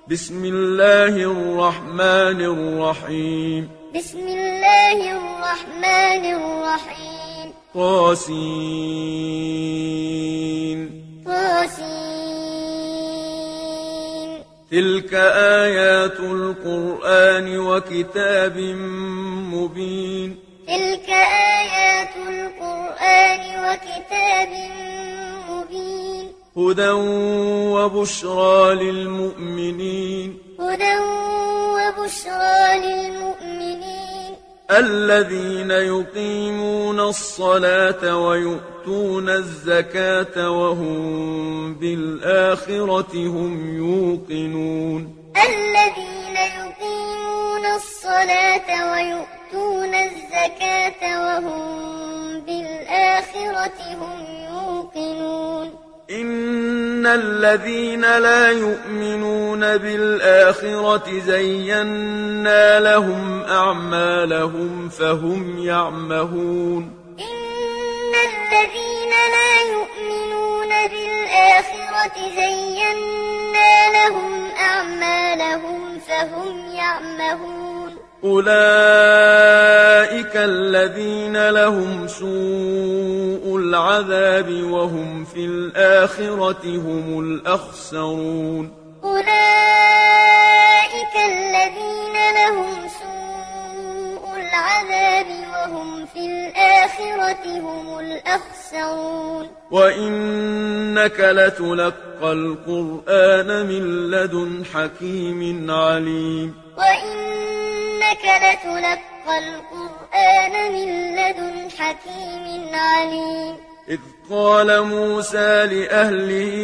بسم الله الرحمن الرحيم. بسم الله الرحمن الرحيم. طاسين. طاسين. تلك آيات القرآن وكتاب مبين. تلك آيات القرآن وكتاب مبين. هدى وبشرى للمؤمنين. هدى وبشرى للمؤمنين. الذين يقيمون الصلاة ويؤتون الزكاة وهم بالآخرة هم يوقنون. الذين يقيمون الصلاة ويؤتون الزكاة وهم بالآخرة هم يوقنون. إن الذين لا يؤمنون بالآخرة زينا لهم أعمالهم فهم يعمهون. إن الذين لا يؤمنون بالآخرة زينا لهم أعمالهم فهم يعمهون. أولئك الذين لهم سوء العذاب وهم في الآخرة هم الأخسرون. أولئك الذين لهم سوء العذاب وهم في الآخرة هم الأخسرون. وإنك لتلقى القرآن من لدن حكيم عليم. وإنك لتلقى القرآن من لدن حكيم عليم. إذ قال موسى لأهله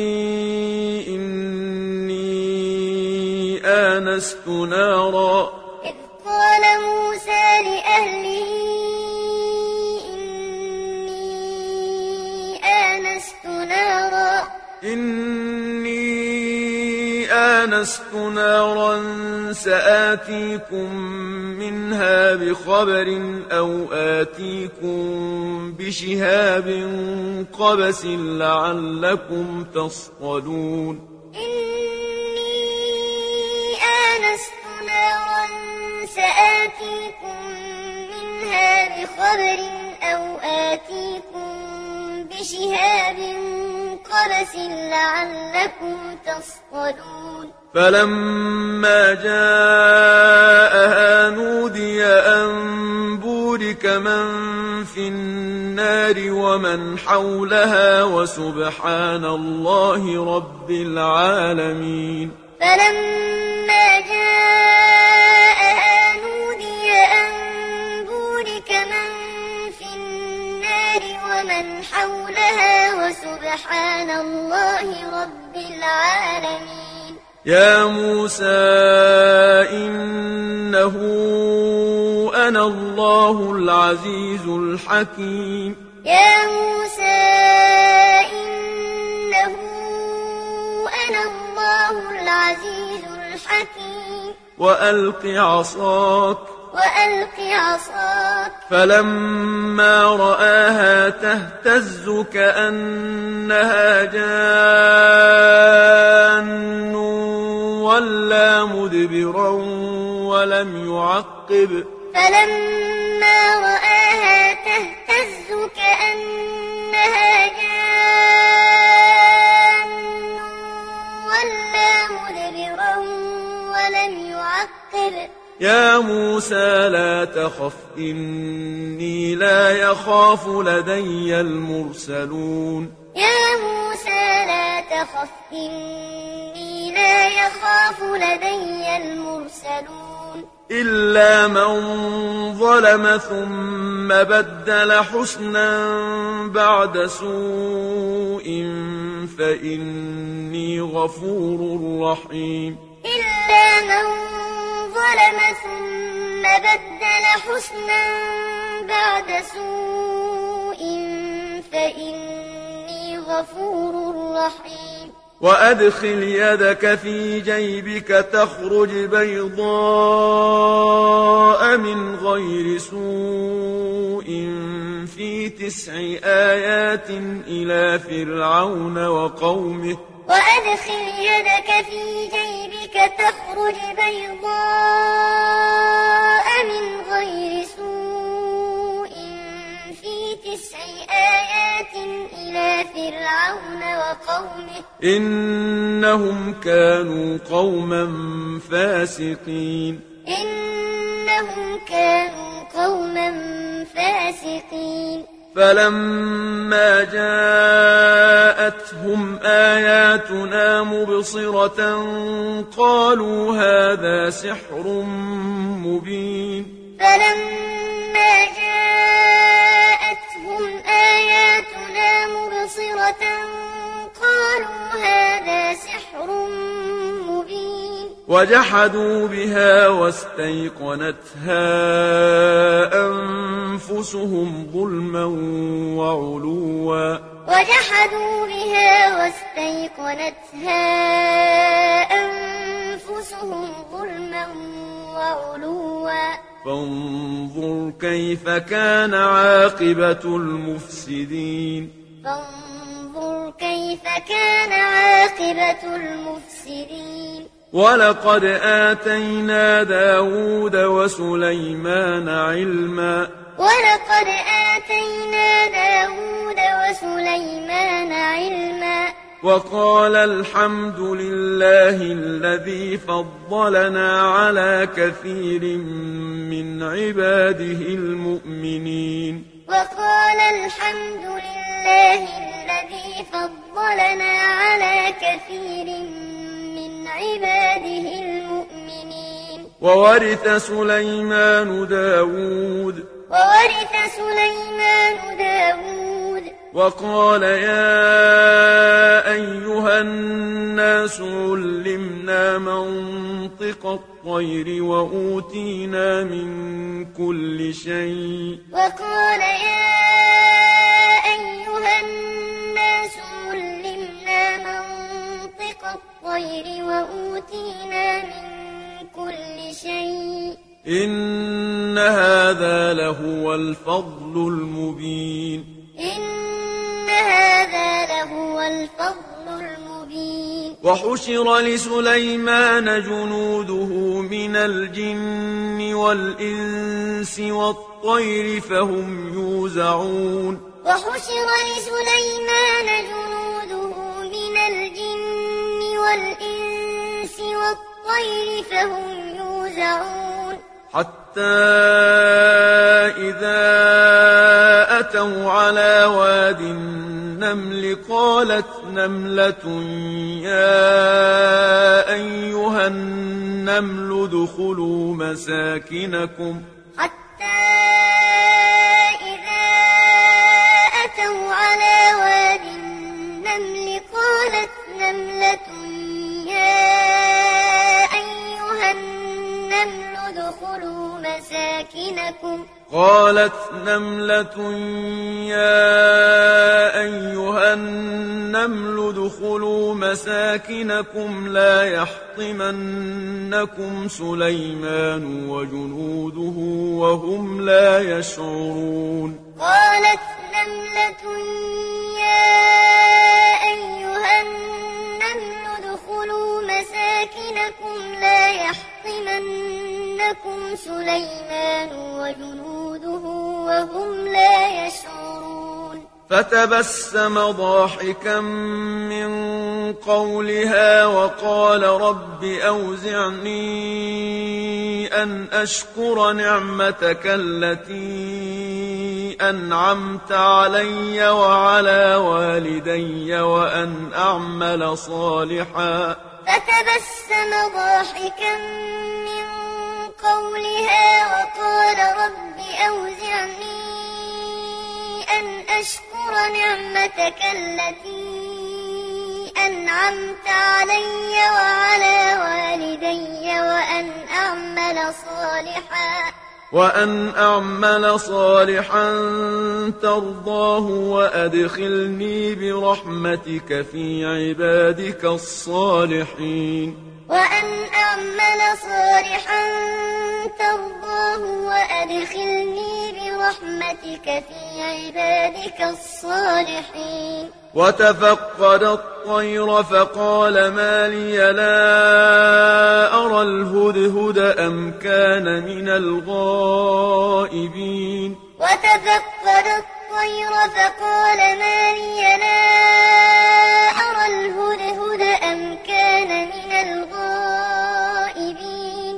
إني آنست نارا. إذ قال موسى لأهله إني آنست نارا سآتيكم منها بخبر أو آتيكم بشهاب قبس لعلكم تصطلون. إني آنست نارا سآتيكم منها بخبر أو آتيكم بشهاب قبس لعلكم تصطلون. فلما جاءها نودي أن بورك من في النار ومن حولها وسبحان الله رب العالمين. فلما جاءها نودي أن بورك من في النار ومن حولها وسبحان الله رب العالمين. يا موسى إنه أنا الله العزيز الحكيم. يا موسى إنه أنا الله العزيز الحكيم. وألق عصاك. وألق عصاك. فلما رآها تهتز كأنها جان ولا مدبرا ولم يعقب. فلما رآها تهتز كأنها جان ولا مدبرا ولم يعقب. يا موسى لا تخف إني لا يخاف لدي المرسلون. يا موسى لا تخف إني لا يخاف لدي المرسلون. إلا من ظلم ثم بدل حسنا بعد سوء فإني غفور رحيم. إلا من ظلم ثم بدل حسنا بعد سوء فإني غفور رحيم. وأدخل يدك في جيبك تخرج بيضاء من غير سوء في 9 آيات إلى فرعون وقومه. وأدخل يدك في جيبك تخرج بيضاء من غير سوء في 9 آيات إلى فرعون وقومه إنهم كانوا قوما فاسقين فلما جاءتهم آياتنا مبصرة قالوا هذا سحر مبين فلما جاءتهم آياتنا مبصرة قالوا هذا سحر مبين وجحدوا بها واستيقنتها أنفسهم ظلما وعلوا فانظر كيف كان عاقبة المفسدين ولقد آتينا داود وسليمان علما وقال الحمد لله الذي فضلنا على كثير من عباده المؤمنين وورث سليمان داود وقال يا أيها الناس علمنا منطق الطير وأوتينا من كل شيء إن هذا لهو الفضل المبين وحشر لسليمان جنوده من الجن والإنس والطير فهم يوزعون حتى إذا أتوا على واد النمل قالت نملة يا أيها النمل ادخلوا مساكنكم لا يحطمنكم سليمان وجنوده وهم لا يشعرون فتبسم ضاحكا من قولها وقال رب أوزعني أن أشكر نعمتك التي أنعمت علي وعلى والدي وأن أعمل صالحا ترضاه وأدخلني برحمتك في عبادك الصالحين وتفقد الطير فقال ما لي لا الهدهد أم كان من الغائبين وتفقد الطير فقال ما لي لا أرى الهدهد أم كان من الغائبين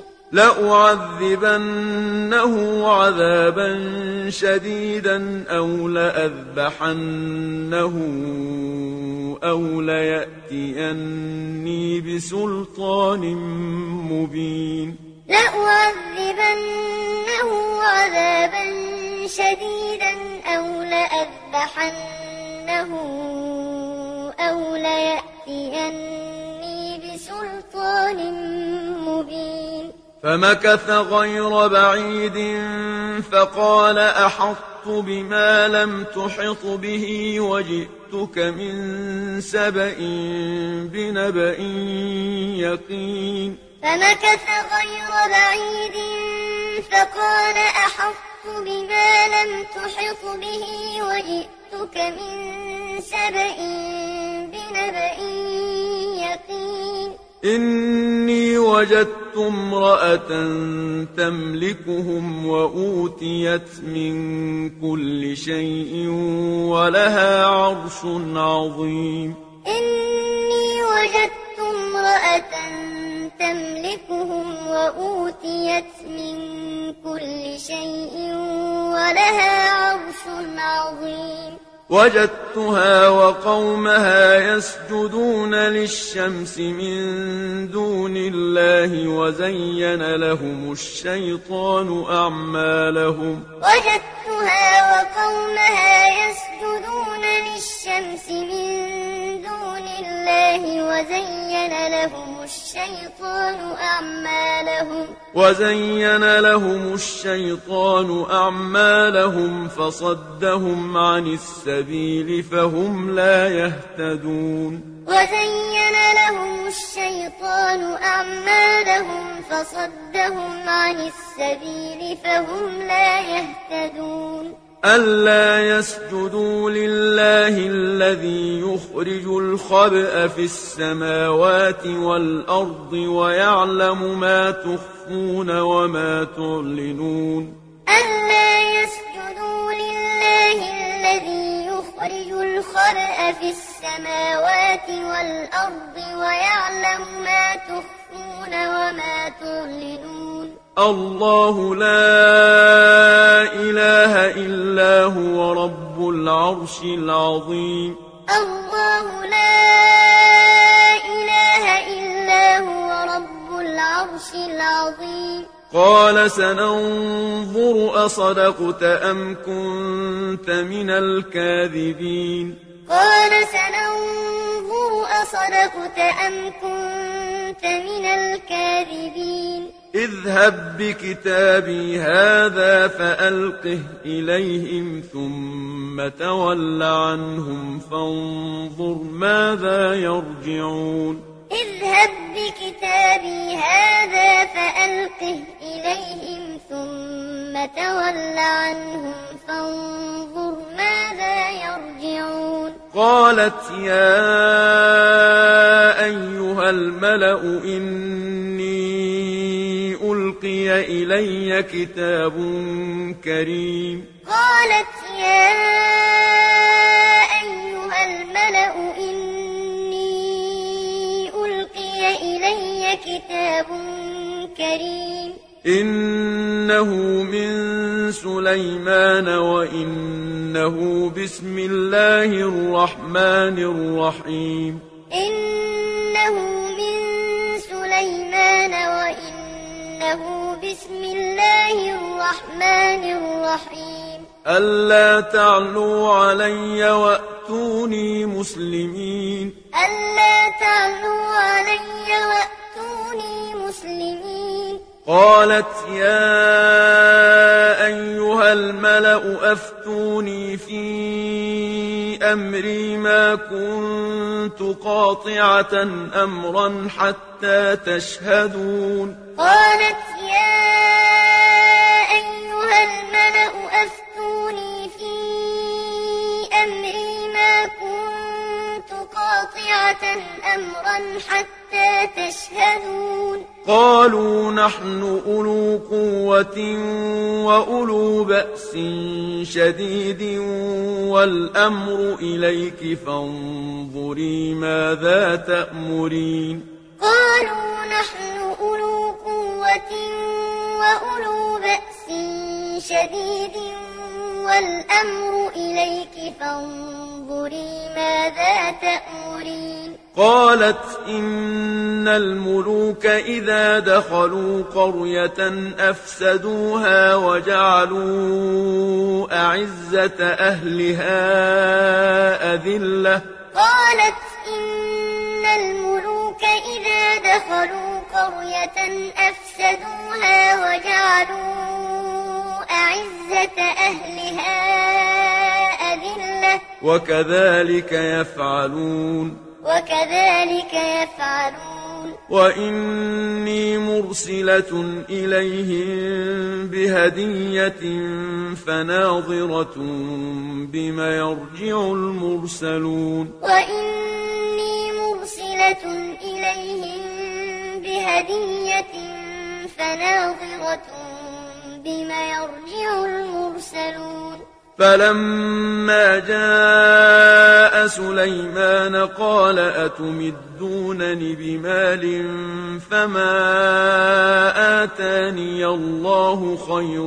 لأعذبنه عذابا شديدا أو لأذبحنه أو ليأتيني بسلطان مبين لأعذبنه عذابا شديدا أو لأذبحنه أو ليأتيني بسلطان مبين فمكث غير بعيد فقال أحطت بما لم تحط به وجئتك من سبأ بنبأ يقين فمكث غير بعيد فقال أحطت بما لم تحط به وجئتك من سبأ بنبأ يقين إني وجدت امرأة تملكهم وأوتيت من كل شيء ولها عرش عظيم إني وجدت امرأة تملكهم وأوتيت من كل شيء ولها عرش عظيم وجدتها وقومها يسجدون للشمس من دون الله وزين لهم الشيطان أعمالهم وجدتها وقومها يسجدون للشمس من دون الله وزين لهم الشيطان أعمالهم فصدهم عن السبيل فهم لا يهتدون وزين لهم الشيطان أعمالهم فصدهم عن السبيل فهم لا يهتدون ألا يسجدوا لله الذي يخرج الخبأ في السماوات والأرض ويعلم ما تخفون وما تعلنون ألا يسجدوا لله الذي يخرج الخبأ في السماوات والأرض ويعلم ما تخفون وما تعلنون الله لا إله إلا هو رب العرش العظيم الله لا إله إلا هو رب العرش العظيم قال سننظر أصدقت أم كنت من الكاذبين قال سننظر أصدقت أم كنت من الكاذبين اذهب بكتابي هذا فألقه إليهم ثم تول عنهم فانظر ماذا يرجعون اذهب بكتابي هذا فألقه إليهم ثم تول عنهم فانظر ماذا يرجعون قالت يا أيها الملأ إني ألقي إلي كتاب كريم قالت يا أيها الملأ إني ألقي إلي كتاب كريم إنه من سليمان وإنه بسم الله الرحمن الرحيم إنه من سليمان وإنه بسم الله الرحمن الرحيم ألا تعلوا علي وأتوني مسلمين ألا تعلوا علي وأتوني مسلمين قالت يا أيها الملأ أفتوني في أمري ما كنت قاطعة أمرا حتى تشهدون قالت يا أيها الملأ أفتوني في أمري ما كنت قاطعة أمرا حتى تشهدون قالوا نحن أولو قوة وأولو بأس شديد والأمر إليك فانظري ماذا تأمرين قالوا نحن أولو قوة وأولو بأس شديد والأمر إليك فانظري ماذا تأمرين قالت إن الملوك إذا دخلوا قرية أفسدوها وجعلوا أعزة أهلها أذلة قالت إن الملوك إذا دخلوا قرية أفسدوها وجعلوا أعزة أهلها أذلة وكذلك يفعلون وإني مرسلة إليهم بهدية فناظرة بما يرجع المرسلون وإني مرسلة إليهم بهدية فناظرة بما يرجع المرسلون فلما جاء سليمان قال أتمدونني بمال فما آتاني الله خير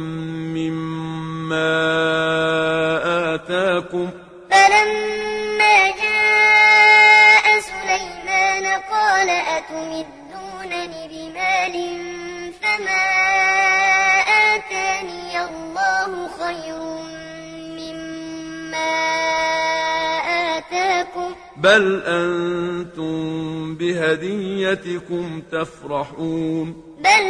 مما آتاكم فلما جاء سليمان قال أتمدونني بمال فما آتاني الله خير مما آتاكم بل أنتم بهديتكم تفرحون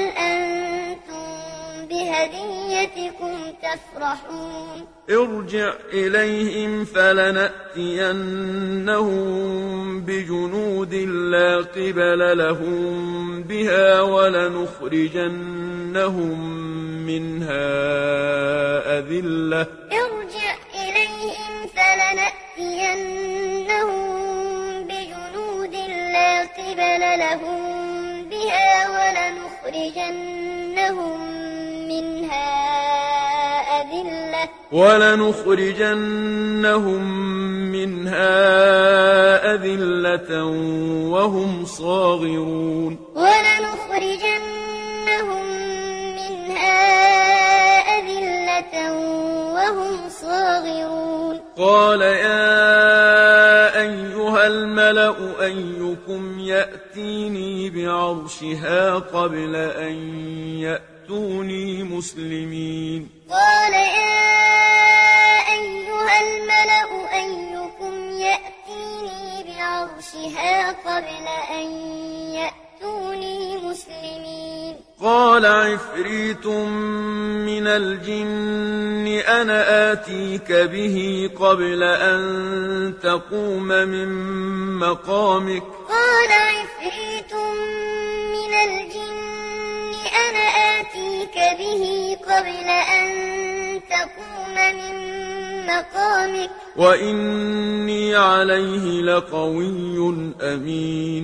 ارجع إليهم فلنأتينهم بجنود لا قبل لهم بها ولنخرجنهم منها أذلة ارجع إليهم فلنأتينهم بجنود لا قبل لهم بها ولنخرجنهم منها أذلة وهم صاغرون قال يا أيها الملأ أيكم يأتيني بعرشها قبل أن يأتوني مسلمين قال يا أيها الملأ أيكم يأتيني بعرشها قبل أن يأتوني مسلمين قال عفريت من الجن أنا آتيك به قبل أن تقوم من مقامك قال عفريت من الجن أنا آتيك به قبل أن تقوم من مقامك وإني عليه لقوي أمين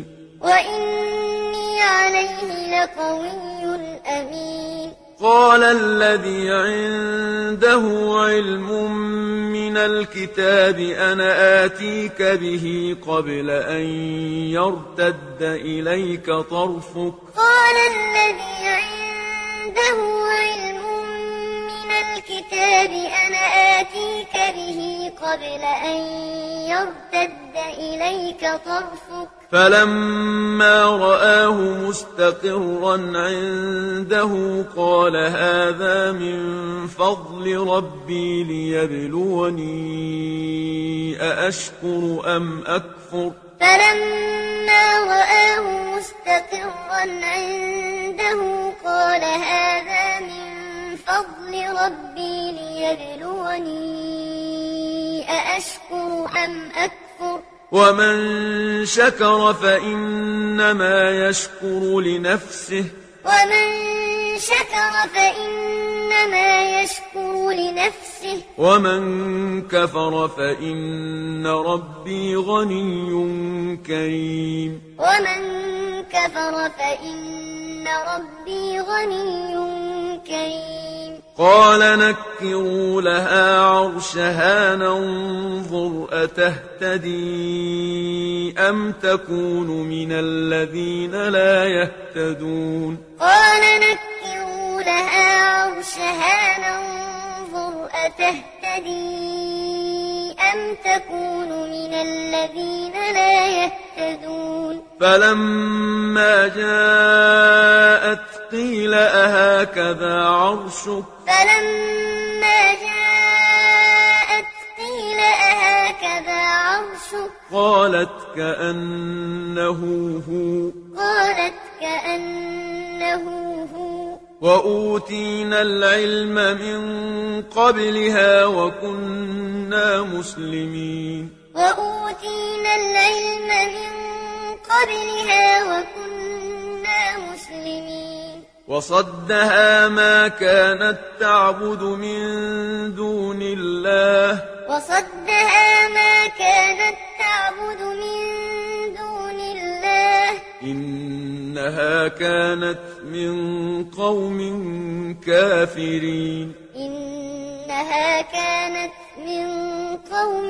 قال الذي عنده علم من الكتاب أنا آتيك به قبل أن يرتد إليك طرفك قال الذي عنده علم من الكتاب أنا آتيك به قبل أن يرتد إليك طرفك فلما رآه مستقرا عنده قال هذا من فضل ربي ليبلوني أأشكر أم أكفر فلما رآه مستقرا عنده قال هذا من فضل ربي ليبلوني أأشكر أم أكفر ومن شكر فإنما يشكر لنفسه ومن شكر فإنما يشكر لنفسه ومن كفر فإن ربي غني كريم ومن كفر فإن ربي غني كريم قال نكروا لها عرشها ننظر أتهتدي أم تكون من الذين لا يهتدون قال نكروا لها عرشها ننظر أتهتدي أم تكون من الذين لا يهتدون فلما جاءت قيل أهكذا عرشك فلما جاءت قيل أهكذا عرشك قالت كأنه هو قالت كأنه هو وأوتينا العلم من قبلها وكنا مسلمين وأوتينا العلم من قبلها وكنا مسلمين وصدها ما كانت تعبد من دون الله وصدها ما كانت تعبد من دون الله إنها كانت من قوم كافرين إنها كانت من قوم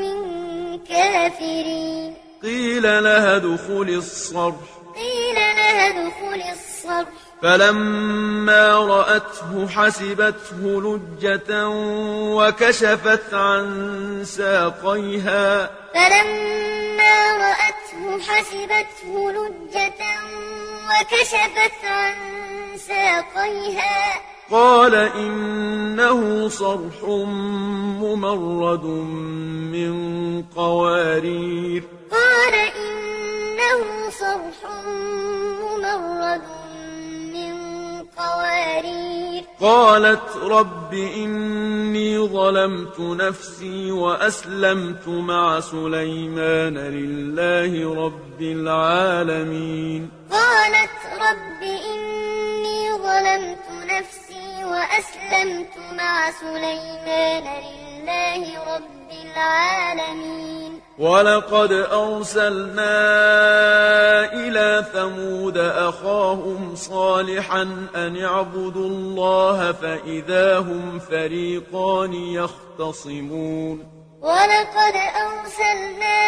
كافرين قيل لها ادخل الصرح قيل لها ادخل الصرح فلما رأته حسبته لجة وكشفت عن ساقيها فلما رأته حسبته لجة وكشفت عن ساقيها قال إنه صرح ممرد من قوارير قال إنه صرح ممرد من قوارير قالت رب إني ظلمت نفسي وأسلمت مع سليمان لله رب العالمين قالت رب إني ظلمت نفسي وأسلمت مع سليمان لله رب العالمين ولقد أرسلنا إلى ثمود أخاهم صالحا أن اعبدوا الله فإذا هم فريقان يختصمون ولقد أرسلنا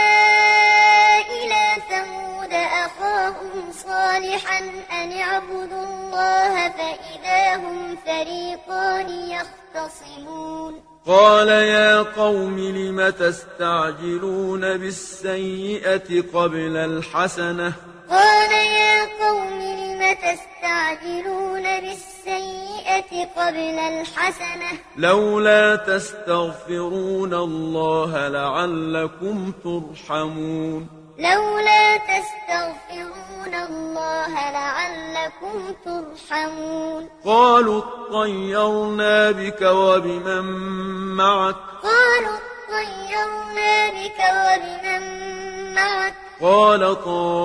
إلى ثمود أخاهم صالحا أن اعبدوا الله فإذا هم فريقان يختصمون قال يا قوم لم تستعجلون بالسيئة قبل الحسنة قال يا قوم لم تستعجلون بالسيئة قبل الحسنة لولا تستغفرون الله لعلكم ترحمون لولا تستغفرون الله لعلكم ترحمون قالوا اطيرنا بك وبمن معك قالوا اطيرنا بك وبمن معك قال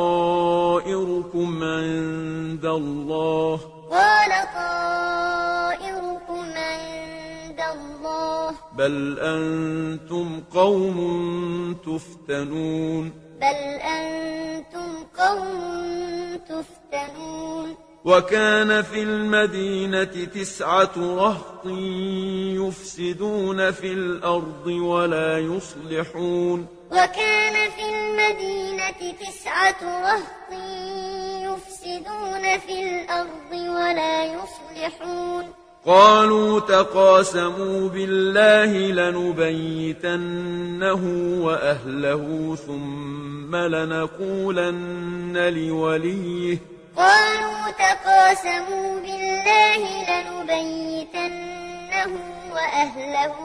طائركم عند الله قال طائركم عند الله بل أنتم قوم تفتنون بل أنتم قوم تفتنون وكان في المدينة 9 رهط يفسدون في الأرض ولا يصلحون وكان في المدينة 9 رهط يفسدون في الأرض ولا يصلحون قالوا تقاسموا بالله لنبيتنه وأهله ثم لنقولن لوليه قالوا تقاسموا بالله لنبيتنه وأهله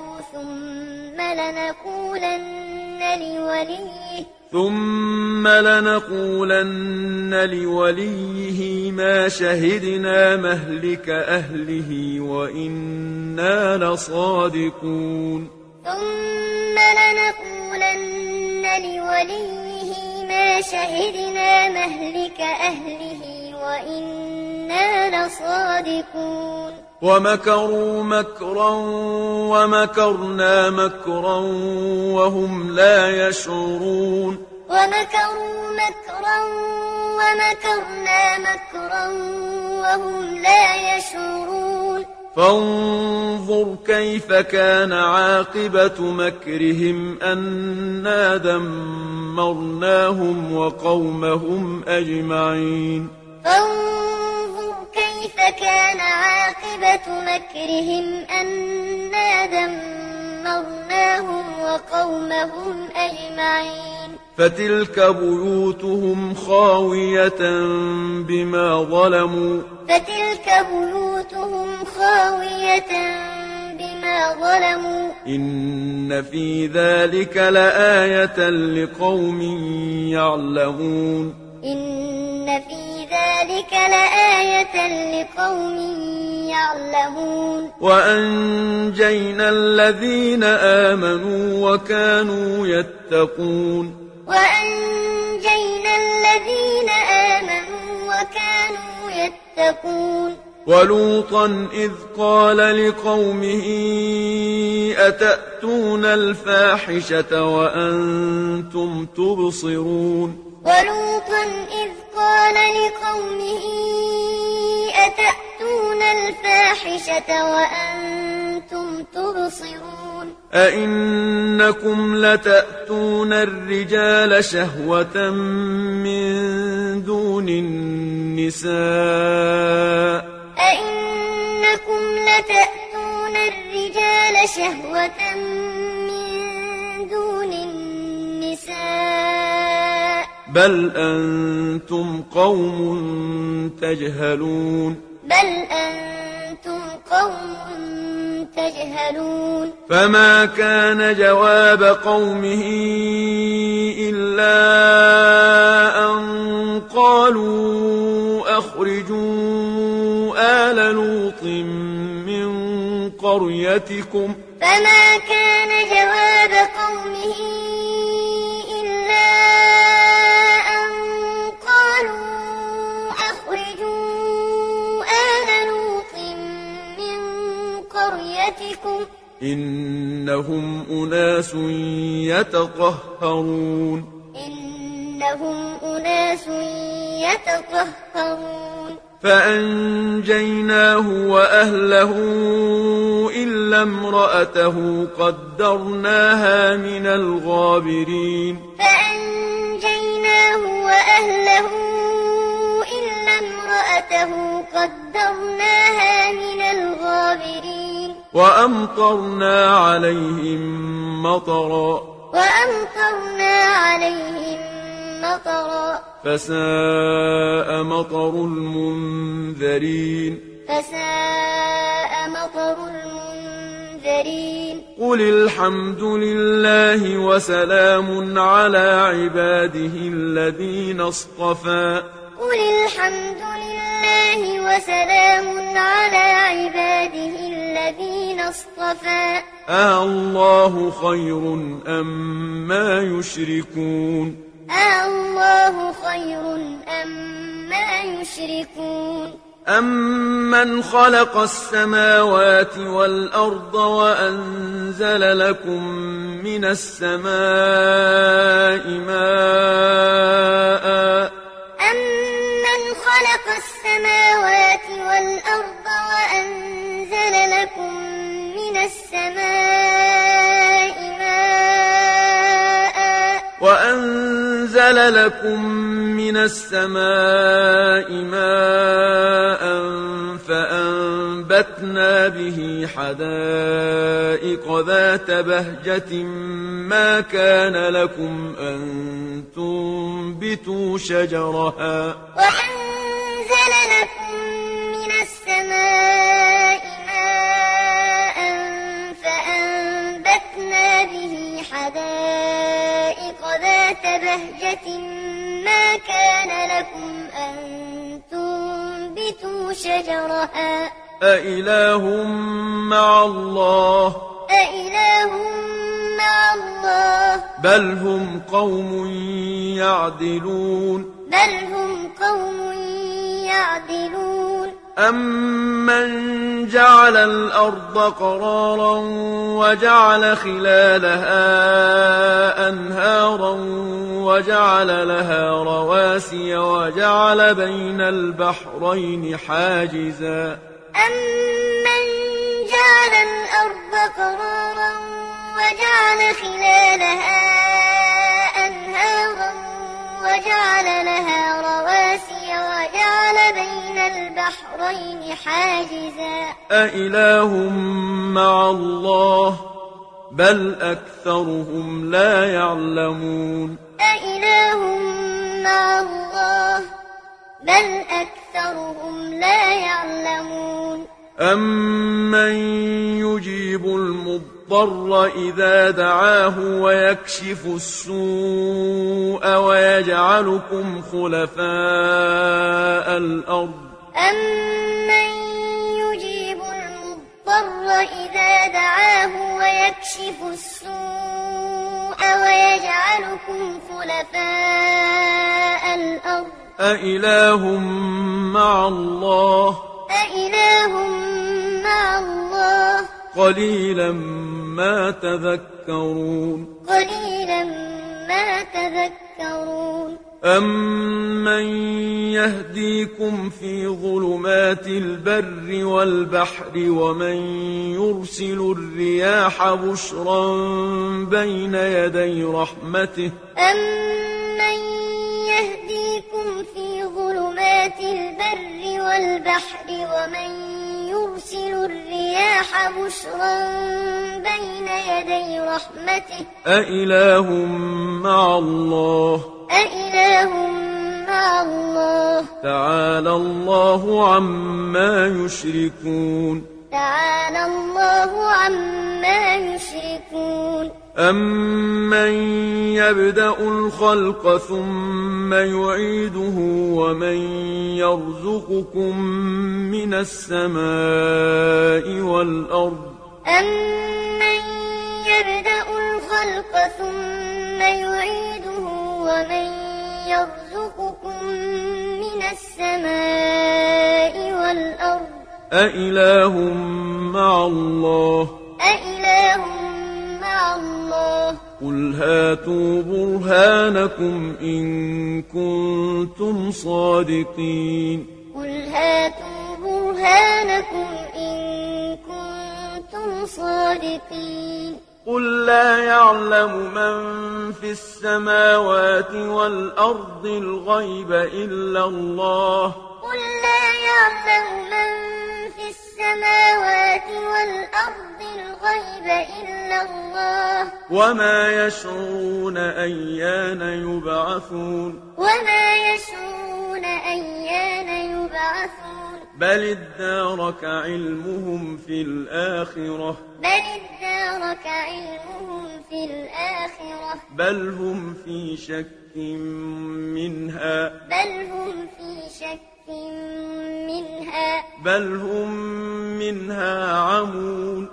ثم لنقولن لوليه ما شهدنا مهلك أهله وإنا لصادقون ثم لنقولن لوليه ما شهدنا مهلك أهله وإنا لصادقون ومكروا مكرا ومكرنا مكرا وهم لا يشعرون ومكروا مكرا ومكرنا مكرا وهم لا يشعرون فانظر كيف كان عاقبة مكرهم أنا دمرناهم وقومهم أجمعين فانظر كيف كان عاقبة مكرهم أنا دمرناهم وقومهم أجمعين فتلك بيوتهم خاوية بما ظلموا إن في ذلك لآية لقوم يعلمون وأنجينا الذين آمنوا وكانوا يتقون ولوطا إذ قال لقومه أتأتون الفاحشة وأنتم تبصرون أئنكم لتأتون الرجال شهوة من دون النساء بل أنتم قوم تجهلون فما كان جواب قومه إلا أن قالوا أخرجوا آل لوط من قريتكم إنهم أناس يتطهرون فأنجيناه وأهله إلا امرأته قدرناها من الغابرين وأمطرنا عليهم مطرا فساء مطر المنذرين قل الحمد لله وسلام على عباده الذين اصطفى الله خير أما يشركون أمن خلق السماوات والأرض وأنزل لكم من السماء ماء فأنبتنا به حدائق ذات بهجة ما كان لكم أن تنبتوا شجرها أإله مع الله بل هم قوم يعدلون أَمَّنْ جَعَلَ الْأَرْضَ قَرَارًا وَجَعَلَ خِلَالَهَا أَنْهَارًا وَجَعَلَ لَهَا رَوَاسِيَ وَجَعَلَ بَيْنَ الْبَحْرَيْنِ حَاجِزًا أَمَّنْ جَعَلَ الْأَرْضَ قَرَارًا وَجَعَلَ خِلَالَهَا أَنْهَارًا وَجَعَلَ لَهَا رَوَاسِيَ وَجَعَلَ بَيْنَ الْبَحْرَيْنِ حَاجِزًا أَإِلَٰهٌ مَّعَ اللَّهِ بَلْ أَكْثَرُهُمْ لَا يَعْلَمُونَ أَإِلَٰهٌ مَّعَ اللَّهِ بَلْ أَكْثَرُهُمْ لا يَعْلَمُونَ أَمَّن يُجِيبُ الْمُضْطَرَّ إِذَا دَعَاهُ وَيَكْشِفُ السُّوءَ وَيَجْعَلُكُمْ خُلَفَاءَ الْأَرْضِ أَمَّن يُجِيبُ الْمُضْطَرَّ إِذَا دَعَاهُ وَيَكْشِفُ السُّوءَ وَيَجْعَلُكُمْ خُلَفَاءَ الْأَرْضِ أَإِلَٰهٌ مَّعَ اللَّهِ قَلِيلًا ما تذكرون أَمَّن يَهْدِيكُمْ فِي ظُلُمَاتِ الْبَرِّ وَالْبَحْرِ وَمَن يُرْسِلُ الرِّيَاحَ بُشْرًا بَيْنَ يَدَيْ رَحْمَتِهِ أَمَّن يَهْدِيكُمْ فِي ظُلُمَاتِ الْبَرِّ وَالْبَحْرِ وَمَن يُرْسِلُ الرِّيَاحَ بُشْرًا بَيْنَ يَدَيْ رَحْمَتِهِ أَإِلَٰهٌ مَّعَ اللَّهِ تَعَالَى اللَّهُ عَمَّا يُشْرِكُونَ أَمَّن يَبْدَأُ الْخَلْقَ ثُمَّ يُعِيدُهُ وَمَن يَرْزُقُكُم مِّنَ السَّمَاءِ وَالْأَرْضِ أَمَّن يَبْدَأُ الْخَلْقَ ثُمَّ يُعِيدُهُ وَمَن يَرْزُقُكُم مِّنَ السَّمَاءِ وَالْأَرْضِ أَإِلَٰهٌ مَّعَ اللَّهِ قُلْ هَاتُوا بُرْهَانَكُمْ إِن كُنتُمْ صَادِقِينَ قُل لَّا يَعْلَمُ مَن فِي السَّمَاوَاتِ وَالْأَرْضِ الْغَيْبَ إِلَّا اللَّهُ وَمَا يَشْعُرُونَ أَيَّانَ يُبْعَثُونَ بَلِ ادَّارَكَ عِلْمُهُمْ فِي الْآخِرَةِ بَلْ هُمْ فِي شَكٍّ مِّنْهَا بَلْ هُم مِّنْهَا عَمُونَ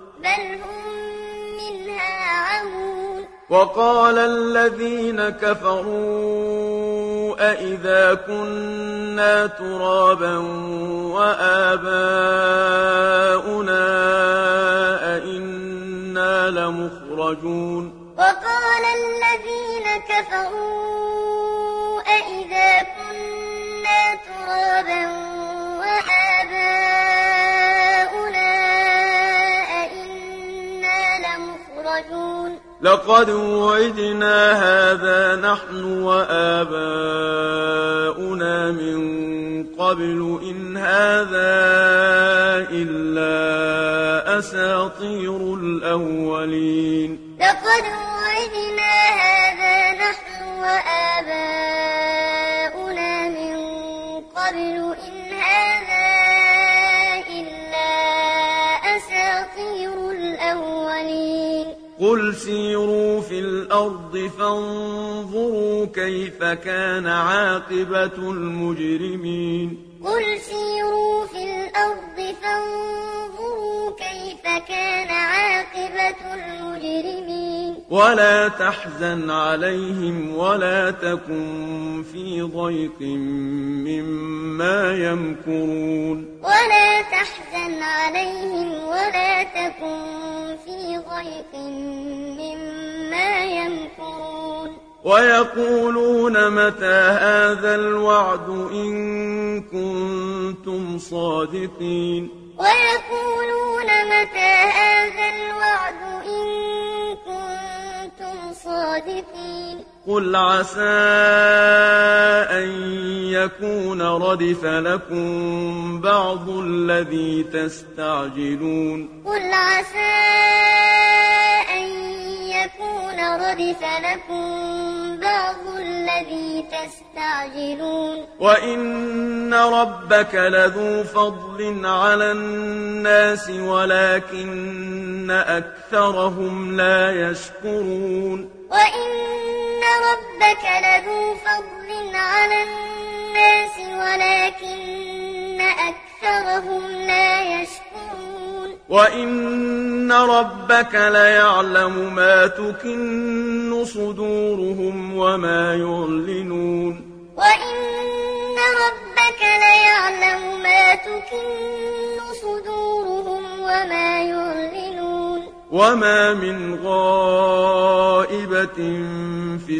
وَقَالَ الَّذِينَ كَفَرُوا أَإِذَا كُنَّا تُرَابًا وَآبَاؤُنَا أَإِنَّا لَمُخْرَجُونَ وَقَالَ الَّذِينَ كَفَرُوا أَإِذَا كُنَّا تُرَابًا وَآبَاؤُنَا أَإِنَّا لَمُخْرَجُونَ لَقَدْ وُعِدْنَا هَٰذَا نَحْنُ وَآبَاؤُنَا مِن قَبْلُ إِنْ هَٰذَا إِلَّا أَسَاطِيرُ الْأَوَّلِينَ لَقَدْ وُعِدْنَا هَٰذَا نَحْنُ وَآبَاؤُنَا مِن قَبْلُ إِنْ هَٰذَا إِلَّا أَسَاطِيرُ الْأَوَّلِينَ قُلْ سِيرُوا فِي الْأَرْضِ فَانظُرُوا كَيْفَ كَانَ عَاقِبَةُ الْمُجْرِمِينَ قُلْ سِيرُوا فِي الْأَرْضِ فَانظُرُوا كَيْفَ كَانَ عَاقِبَةُ الْمُجْرِمِينَ ولا تحزن عليهم ولا تكن في ضيق مما يمكرون ولا تحزن عليهم ولا تكن في ضيق مما يمكرون ويقولون متى هذا الوعد إن كنتم صادقين ويقولون متى هذا الوعد إن كنتم صادقين قل عسى أن يكون ردف لكم بعض الذي تستعجلون قل عسى أن يكون ردف لكم بعض الذي تستعجلون وإن ربك لذو فضل على الناس ولكن أكثرهم لا يشكرون وإن ربك لذو فضل على الناس ولكن أكثرهم لا يشكرون وإن ربك ليعلم ما تكن صدورهم وما يعلنون وإن ربك ليعلم ما تكن صدورهم وما يعلنون وما من غائبة في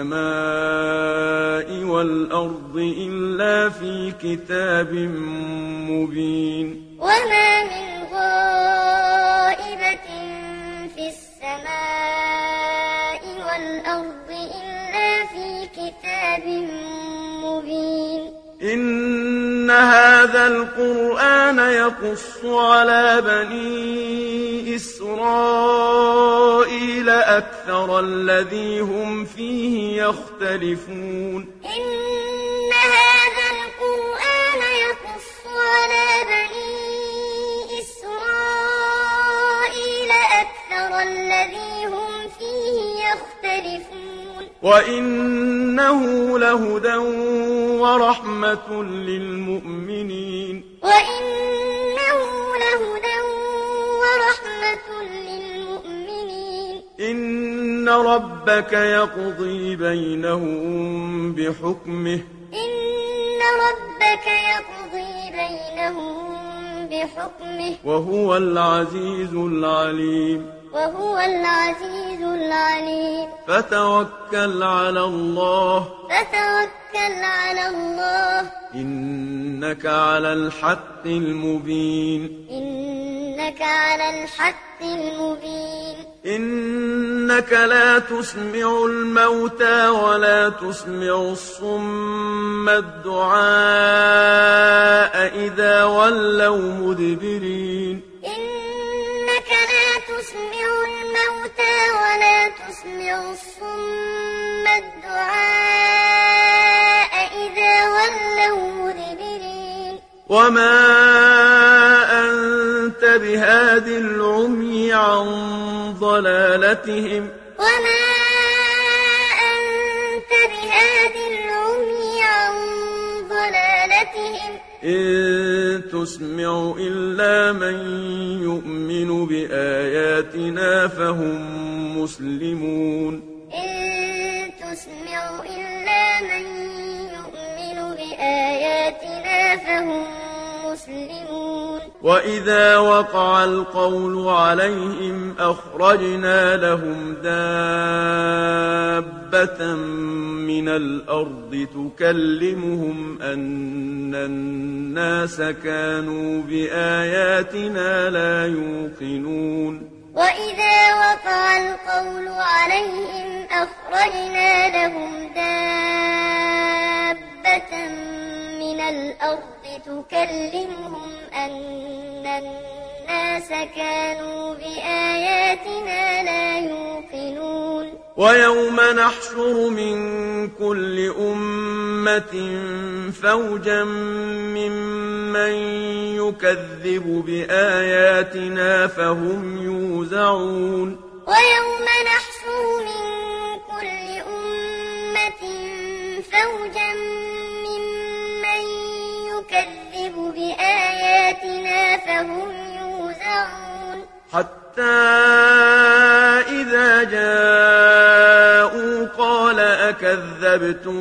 السماء والأرض إلا في كتاب مبين وما من غائبة في السماء والأرض إلا في كتاب مبين إن هذا القرآن يقص على بني إسرائيل أكثر الذي هم فيه يختلفون إن هذا القرآن يقص على بني إسرائيل أكثر الذي هم فيه يختلفون وإنه لهدى ورحمة للمؤمنين وإنه لهدى ورحمة للمؤمنين إن ربك يقضي بينهم بحكمه إن ربك يقضي بينهم بحكمه وهو العزيز العليم وهو العزيز العليم فتوكل على الله إنك على الحق المبين إنك لا تسمع الموتى ولا تسمع الصم الدعاء إذا ولوا مدبرين إنك لا تسمع الموتى ولا تسمع الصم الدعاء إذا ولوا مدبرين وما أنت بهاد العمي عن ضلالتهم إن تسمع إلا من يؤمن بآياتنا فهم مسلمون وإذا وقع القول عليهم أخرجنا لهم دابة من الأرض تكلمهم أن الناس كانوا بآياتنا لا يوقنون وإذا وقع القول عليهم أخرجنا لهم دابة من الأرض تكلمهم أن الناس كانوا بآياتنا لا يوقنون ويوم نحشر من كل أمة فوجا ممن يكذب بآياتنا فهم يوزعون ويوم نحشر من كل أمة فوجا ممن يكذب بآياتنا فهم يوزعون حتى إذا جاء كذبتم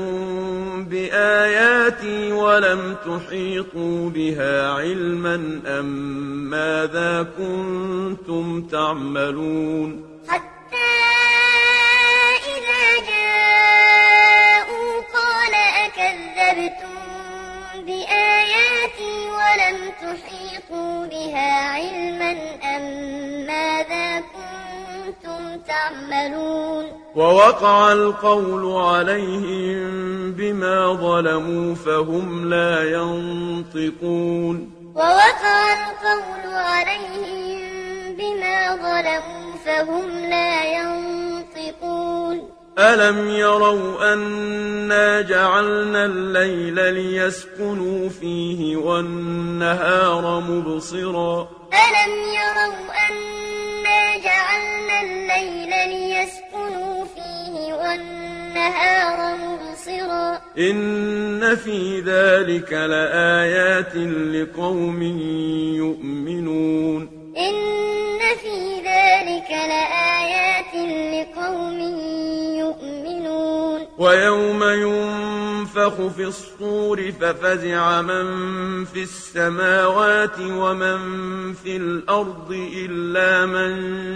بآياتي ولم تحيطوا بها علما أم ماذا كنتم تعملون حتى إذا جاءوا قال أكذبتم بآياتي ولم تحيطوا بها علما أم ماذا كنتم تعملون ووقع القول عليهم بما ظلموا فهم لا ينطقون ووقع القول عليهم بما ظلموا فهم لا ينطقون ألم يروا أنا جعلنا الليل ليسكنوا فيه والنهار مبصرا ألم يروا أنا جعلنا الليل ليسكنوا فيه والنهار مبصرا إن في ذلك لآيات لقوم يؤمنون إن في ذلك لآيات لقوم يؤمنون ويوم ينفخ في الصور ففزع من في السماوات ومن في الأرض إلا من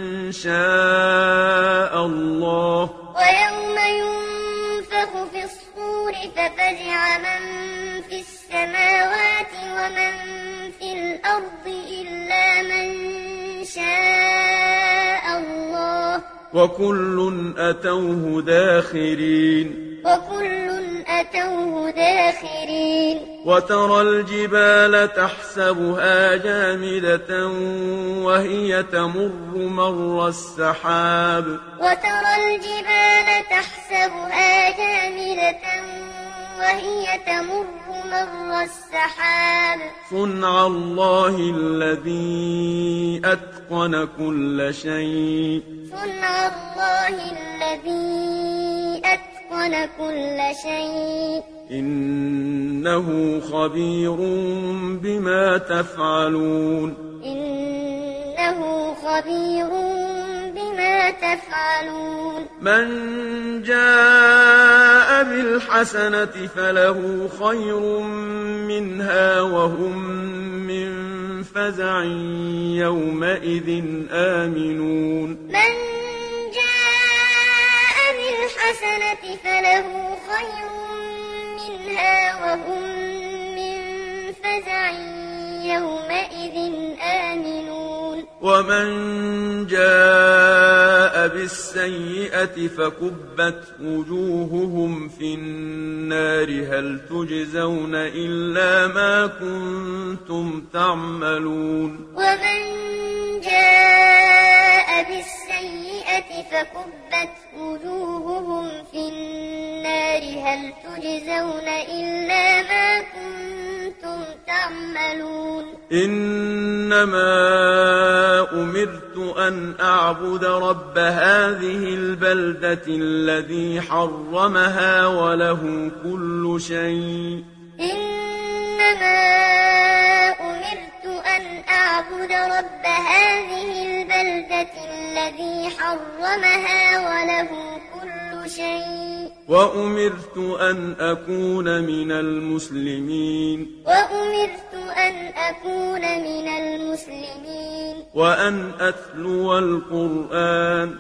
شاء الله ويوم ينفخ في الصور ففزع من في السماوات ومن في الأرض إلا من شاء الله وكل أتوه داخرين وترى الجبال تحسبها جامدة وهي تمر مر السحاب وهي تمر مر السحاب صنع الله الذي أتقن كل شيء إنه خبير بما تفعلون من جاء بالحسنة فله خير منها وهم من فزع يومئذ آمنون من جاء بالحسنة فله خير منها وهم من فزع يومئذ آمنون ومن جاء بالسيئة فكبت وجوههم في النار هل تجزون إلا ما كنتم تعملون ومن جاء بالسيئة فكبت وجوههم في النار هل تجزون إلا ما كنتم تعملون إنما أمرت أن أعبد رب هذه البلدة الذي حرمها وله كل شيء إنما أمرت أن أعبد رب هذه البلدة الذي حرمها وله كل شيء وأمرت أن أكون من المسلمين وأن أتلو القرآن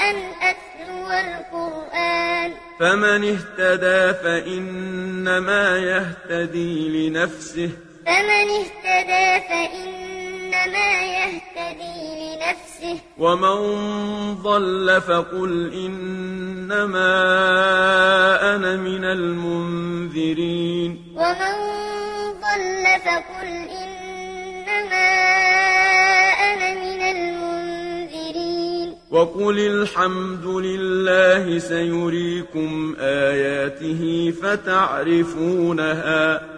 فمن اهتدى فإنما يهتدي لنفسه ومن ضل فقل إنما أنا من المنذرين وقل الحمد لله سيريكم آياته فتعرفونها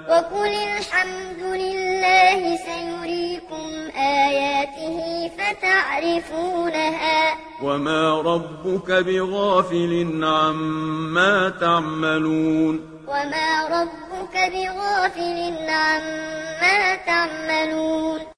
وما ربك بغافل عما تعملون